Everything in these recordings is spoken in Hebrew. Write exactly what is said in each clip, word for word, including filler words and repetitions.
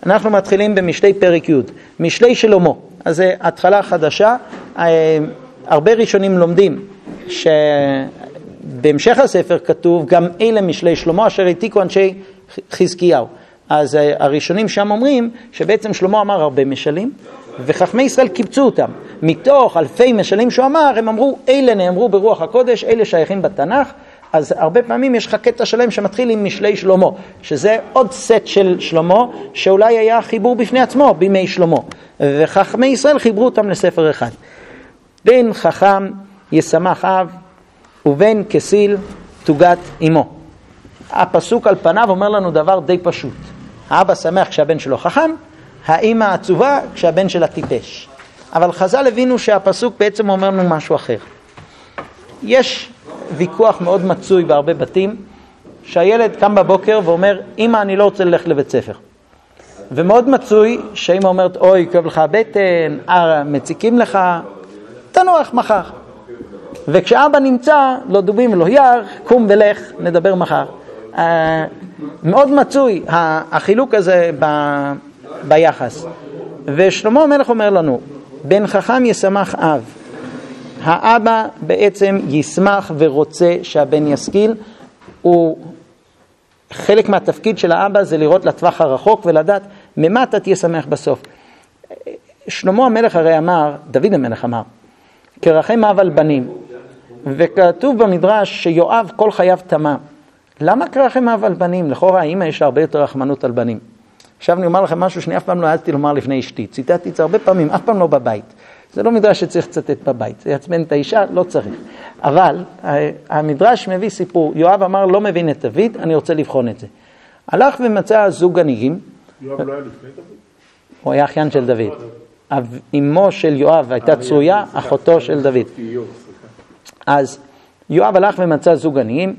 אנחנו מתחילים במשלי פרק י', משלי שלמה. אז זה התחלה חדשה. הרבה ראשונים לומדים שבהמשך הספר כתוב גם אלה משלי שלמה אשר העתיקו אנשי חזקיהו. אז הראשונים שם אומרים שבעצם שלמה אמר הרבה משלים, וחכמי ישראל קיבצו אותם. מתוך אלפי משלים שהוא אמר, הם אמרו, אלה נאמרו ברוח הקודש, אלה שייכים בתנ"ך. אז הרבה פעמים יש לך קטע שלם שמתחיל עם משלי שלמה, שזה עוד סט של שלמה, שאולי היה חיבור בפני עצמו בימי שלמה. וחכמי ישראל חיברו אותם לספר אחד. בין חכם ישמח אב, ובין כסיל תוגת אמו. הפסוק על פניו אומר לנו דבר די פשוט. האבא שמח כשהבן שלו חכם, האמא עצובה כשהבן שלה טיפש. אבל חז"ל הבינו שהפסוק בעצם אומר לנו משהו אחר. יש ויכוח מאוד מצוי בהרבה בתים, שהילד קם בבוקר ואומר, אמא אני לא רוצה ללכת לבית ספר. ומאוד מצוי שאמא אומרת, אוי כואב לך הבטן, אה, מציקים לך, תנוח מחר. וכשאבא נמצא, לא דובים ולא יער, קום ולך, נדבר מחר. Uh, מאוד מצוי החילוק הזה ב, ביחס. ושלמה המלך אומר לנו, בן חכם ישמח אב. האבא בעצם ישמח ורוצה שהבן ישכיל. הוא חלק מהתפקיד של האבא זה לראות לטווח הרחוק ולדעת ממה אתה תהיה שמח בסוף. שלמה המלך הרי אמר, דוד המלך אמר, כרחם אב על בנים. וכתוב במדרש שיואב כל חייו תמה. למה כרחם אב על בנים? לכאורה האמא יש לה הרבה יותר רחמנות על בנים. עכשיו אני אומר לכם משהו שאני אף פעם לא העזתי לומר לפני אשתי. ציטטתי את זה הרבה פעמים, אף פעם לא בבית. זה לא מדרש שצריך לצטט בבית. זה יעצבן את האישה, לא צריך. אבל המדרש מביא סיפור. יואב אמר, לא מבין את דוד, אני רוצה לבחון את זה. הלך ומצא זוג עניים. יואב לא היה לפני דוד? הוא היה אחיין של דוד. אמו של יואב הייתה צרויה, אחותו של דוד. אז יואב הלך ומצא זוג עניים,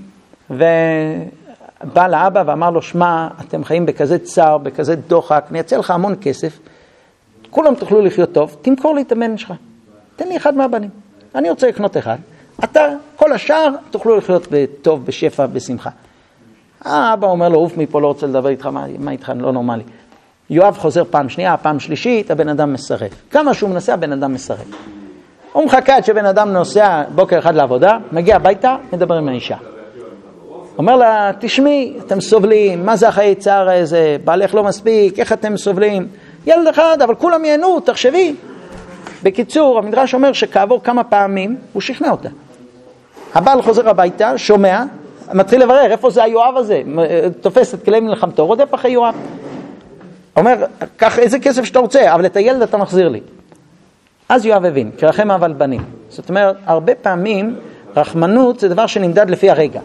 ובא לאבא ואמר לו, שמע, אתם חיים בכזה צער, בכזה דוחק, אני אצא לך המון כסף, כולם תוכלו לחיות טוב, תמכור לי את הבן שלך, תן לי אחד מהבנים, אני רוצה לקנות אחד, אתה, כל השאר, תוכלו לחיות טוב, בשפע, בשמחה. האבא אומר לו, אוף מפה, לא רוצה לדבר איתך, מה, מה איתך, לא נורמלי. יואב חוזר פעם שנייה, פעם שלישית, הבן אדם מסרב. כמה שהוא מנסה, הבן אדם מסרב. הוא מחכה עד שבן אדם נוסע בוקר אחד לעבודה, מגיע הביתה, מדבר עם האישה. אומר לה, תשמעי, אתם סובלים, מה זה החיי צער הזה, בעלך לא מספיק, איך אתם סובלים? ילד אחד, אבל כולם ייהנו, תחשבי. בקיצור, המדרש אומר שכעבור כמה פעמים, הוא שכנע אותה. הבעל חוזר הביתה, שומע, מתחיל לברר, איפה זה היואב הזה? תופס את כלי מלחמתו, רודף אחרי יואב. אומר, קח איזה כסף שאתה רוצה, אבל את הילד אתה מחזיר לי. אז יואב הבין, כרחם אב על בנים. זאת אומרת, הרבה פעמים רחמנות זה דבר שנמדד לפי הרגע.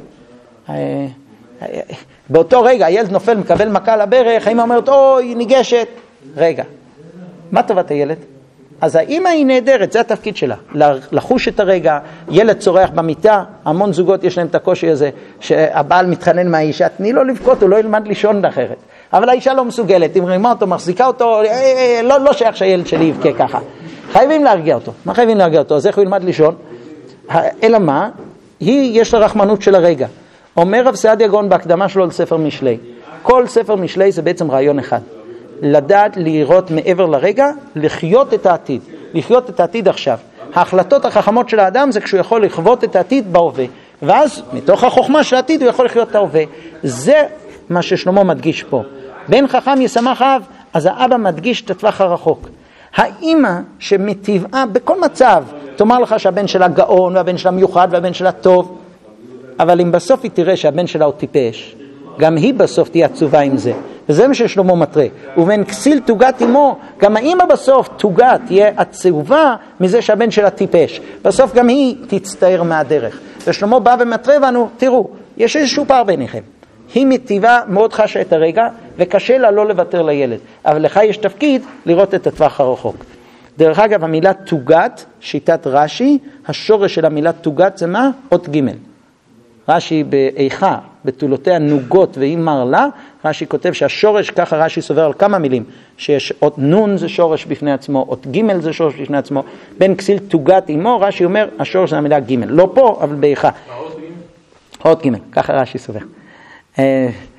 באותו רגע הילד נופל, מקבל מכה לברך, האמא אומרת, אוי, ניגשת. רגע, מה טובת הילד? אז האמא היא נהדרת, זה התפקיד שלה, לחוש את הרגע. ילד צורח במיטה, המון זוגות יש להם את הקושי הזה, שהבעל מתחנן מהאישה, תני לו לבכות, הוא לא ילמד לישון אחרת. אבל האישה לא מסוגלת, היא מרימה אותו, מחזיקה אותו, לא, לא שייך שהילד שלי יבכה ככה. חייבים להרגיע אותו. מה חייבים להרגיע אותו? אז איך הוא ילמד לישון? אלא מה? היא, יש לה רחמנות של הרגע. אומר רב סעדיה גאון בהקדמה שלו לספר משלי. כל ספר משלי זה בעצם רעיון אחד. לדעת לראות מעבר לרגע, לחיות את העתיד. לחיות את העתיד עכשיו. ההחלטות החכמות של האדם זה כשהוא יכול לחוות את העתיד בהווה. ואז מתוך החוכמה של העתיד הוא יכול לחיות את ההווה. זה מה ששלמה מדגיש פה. בן חכם ישמח אב, אז האבא מדגיש את הטווח הרחוק. האמא שמטבעה בכל מצב תאמר לך שהבן שלה גאון והבן שלה מיוחד והבן שלה טוב, אבל אם בסוף היא תראה שהבן שלה הוא טיפש, גם היא בסוף תהיה עצובה עם זה. וזה מה ששלמה מטרה. ובין כסיל תוגת אמו, גם האמא בסוף תוגת תהיה עצובה מזה שהבן שלה טיפש. בסוף גם היא תצטער מהדרך. ושלמה בא ומטרה בנו, תראו, יש איזשהו פער ביניכם. היא מטבעה מאוד חשה את הרגע, וקשה לה לא לוותר לילד. אבל לך יש תפקיד לראות את הטווח הרחוק. דרך אגב, המילה תוגת, שיטת רש"י, השורש של המילה תוגת זה מה? אות ג'. רש"י באיכה, בתולותיה נוגות ואימר לה, רש"י כותב שהשורש, ככה רש"י סובר על כמה מילים, שיש אות נון זה שורש בפני עצמו, אות ג' זה שורש בפני עצמו, בין כסיל תוגת אימו, רש"י אומר, השורש זה המילה ג'. לא פה, אבל באיכה. אות ג', ככה רש"י סובר.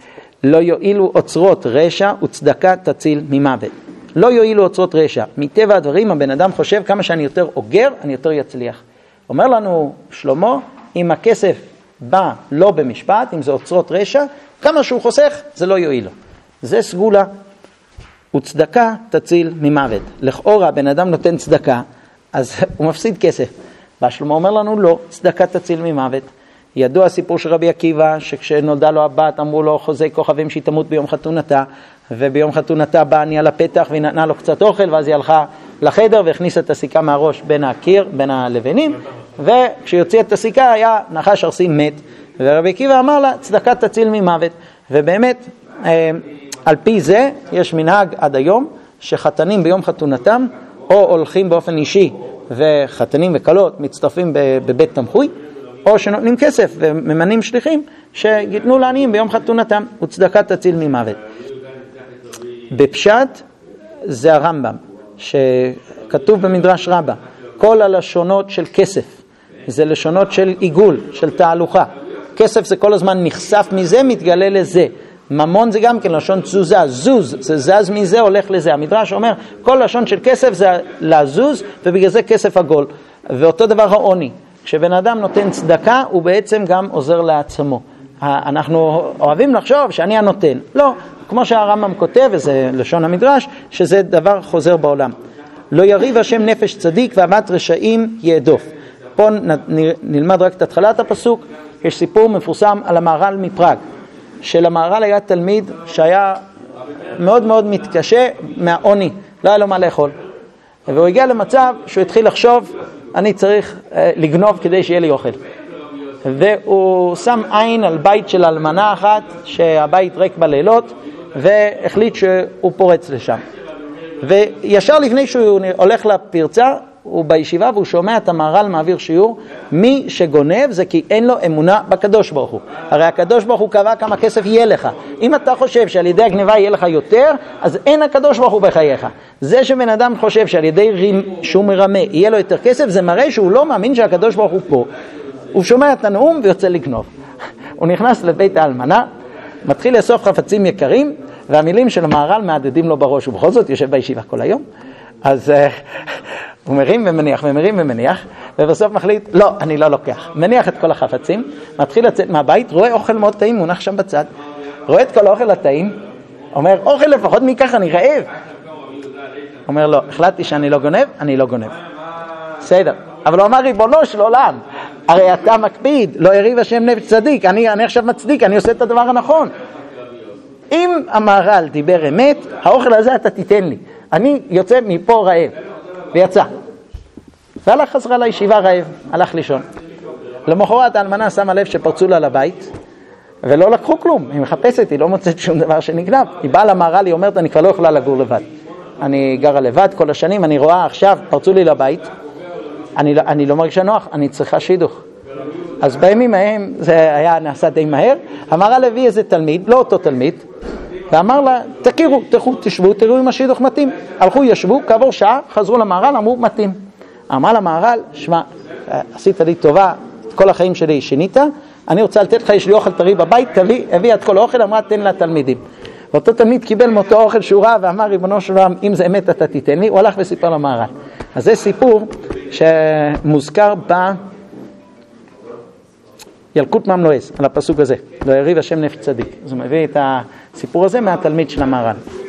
לא יועילו אוצרות רשע וצדקה תציל ממוות. לא יועילו אוצרות רשע. מטבע הדברים הבן אדם חושב כמה שאני יותר אוגר, אני יותר יצליח. אומר לנו שלמה, אם הכסף בא לא במשפט, אם זה אוצרות רשע, כמה שהוא חוסך, זה לא יועילו. זה סגולה. וצדקה תציל ממוות. לכאורה, בן אדם נותן צדקה, אז הוא מפסיד כסף. והשלמה אומר לנו, לא, צדקה תציל ממוות. ידוע הסיפור של רבי עקיבא, שכשנולדה לו הבת, אמרו לו, חוזי כוכבים שהיא תמות ביום חתונתה, וביום חתונתה באה עניה לפתח, והיא נתנה לו קצת אוכל, ואז היא הלכה לחדר, והכניסה את הסיכה מהראש בין הקיר, בין הלבנים, וכשיוציא את הסיכה היה נחש ארסי מת, ורבי עקיבא אמר לה, צדקה תציל ממוות. ובאמת, על פי זה, יש מנהג עד היום, שחתנים ביום חתונתם, או הולכים באופן אישי, וחתנים וקלות מצטרפים בבית תמחוי, או שנותנים כסף וממנים שליחים שיתנו לעניים ביום חתונתם, וצדקה תציל ממוות. בפשט זה הרמב"ם, שכתוב במדרש רבה, כל הלשונות של כסף, זה לשונות של עיגול, של תהלוכה. כסף זה כל הזמן נחשף מזה, מתגלה לזה. ממון זה גם כן לשון תזוזה, זוז, זה זז מזה, הולך לזה. המדרש אומר, כל לשון של כסף זה לזוז, ובגלל זה כסף עגול. ואותו דבר העוני. כשבן אדם נותן צדקה, הוא בעצם גם עוזר לעצמו. אנחנו אוהבים לחשוב שאני הנותן. לא, כמו שהרמב"ם כותב, וזה לשון המדרש, שזה דבר חוזר בעולם. לא יריב השם נפש צדיק ואהבת רשעים יהדוף. פה נלמד רק את התחלת הפסוק. יש סיפור מפורסם על המהר"ל מפראג. שלמהר"ל היה תלמיד שהיה מאוד מאוד מתקשה מהעוני, לא היה לו מה לאכול. והוא הגיע למצב שהוא התחיל לחשוב, אני צריך אה, לגנוב כדי שיהיה לי אוכל. והוא שם עין על בית של אלמנה אחת, שהבית ריק בלילות, והחליט שהוא פורץ לשם. וישר לפני שהוא הולך לפרצה, הוא בישיבה והוא שומע את המהר"ל מעביר שיעור, מי שגונב זה כי אין לו אמונה בקדוש ברוך הוא. הרי הקדוש ברוך הוא קבע כמה כסף יהיה לך. אם אתה חושב שעל ידי הגניבה יהיה לך יותר, אז אין הקדוש ברוך הוא בחייך. זה שבן אדם חושב שעל ידי שהוא מרמה יהיה לו יותר כסף, זה מראה שהוא לא מאמין שהקדוש ברוך הוא פה. הוא שומע את הנאום ויוצא לגנוב. הוא נכנס לבית האלמנה, מתחיל לאסוף חפצים יקרים, והמילים של המהר"ל מעדדים לו בראש, ובכל זאת יושב בישיבה כל היום. אז הוא מרים ומניח ומרים ומניח, ובסוף מחליט, לא, אני לא לוקח. מניח את כל החפצים, מתחיל לצאת מהבית, רואה אוכל מאוד טעים, מונח שם בצד, רואה את כל האוכל הטעים, אומר, אוכל לפחות מכך, אני רעב. אומר, לא, החלטתי שאני לא גונב, אני לא גונב. בסדר. אבל הוא אמר, ריבונו של עולם, הרי אתה מקפיד, לא יריב השם נפש צדיק, אני, אני עכשיו מצדיק, אני עושה את הדבר הנכון. אם המהר"ל דיבר אמת, האוכל הזה אתה תיתן לי. אני יוצא מפה רעב. ויצא. והלך חזרה לישיבה רעב, הלך לישון. למחרת האלמנה שמה לב שפרצו לה לבית, ולא לקחו כלום. היא מחפשת, היא לא מוצאת שום דבר שנגנב. היא באה למהר"ל, היא אומרת, אני כבר לא יכולה לגור לבד. אני גרה לבד כל השנים, אני רואה עכשיו, פרצו לי לבית, אני, אני לא מרגישה נוח, אני צריכה שידוך. אז בימים ההם, זה היה נעשה די מהר, המהר"ל הביא איזה תלמיד, לא אותו תלמיד, ואמר לה, תכירו, תכו, תשבו, תראו אם השידוך מתאים. הלכו, ישבו, כעבור שעה, חזרו למהר"ל, אמרו, מתאים. אמר למהר"ל, שמע, עשית לי טובה, את כל החיים שלי שינית, אני רוצה לתת לך, יש לי אוכל טרי בבית, תביא, הביא את כל האוכל, אמרה, תן לתלמידים. ואותו תלמיד קיבל מאותו אוכל שהוא רע, ואמר, ריבונו של עולם, אם זה אמת אתה תיתן לי, הוא הלך וסיפר למהר"ל. אז זה סיפור שמוזכר ב... ילקוט ממלואס, על הפסוק הזה, לא יריב השם נפש צדיק. אז הוא מביא את הסיפור הזה מהתלמיד של המהר"ל.